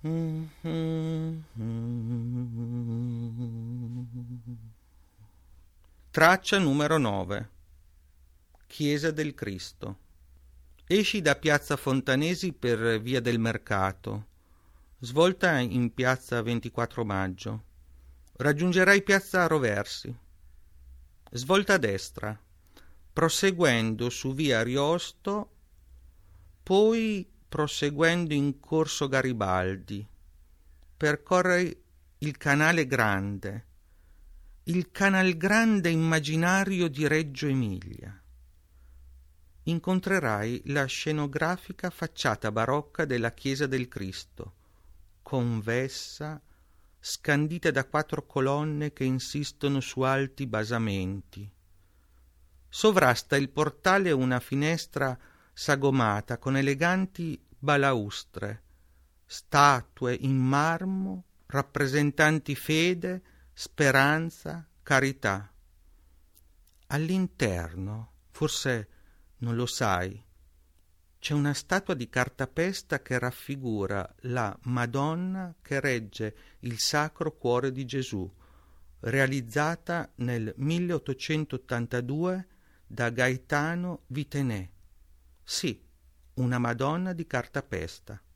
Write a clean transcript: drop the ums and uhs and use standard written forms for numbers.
Traccia numero 9. Chiesa del Cristo. Esci da piazza Fontanesi per via del Mercato, svolta in piazza 24 maggio. Raggiungerai piazza Roversi. Svolta a destra, proseguendo su via Ariosto, poi proseguendo in corso Garibaldi. Percorri il Canale Grande, il Canal Grande immaginario di Reggio Emilia. Incontrerai la scenografica facciata barocca della Chiesa del Cristo, convessa, scandita da 4 colonne che insistono su alti basamenti. Sovrasta il portale una finestra sagomata con eleganti balaustre, statue in marmo rappresentanti fede, speranza, carità. All'interno, forse non lo sai, c'è una statua di cartapesta che raffigura la Madonna che regge il Sacro Cuore di Gesù, realizzata nel 1882 da Gaetano Vitenè. Sì, una Madonna di cartapesta.